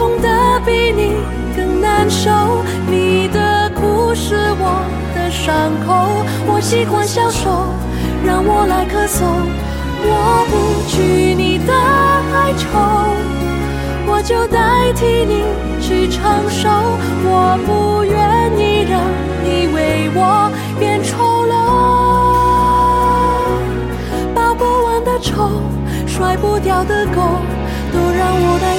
痛得比你更难受，你的苦是我的伤口，我习惯消瘦，让我来咳嗽，我不惧你的哀愁，我就代替你去承受，我不愿意让你为我变丑陋，报不完的仇，甩不掉的狗，都让我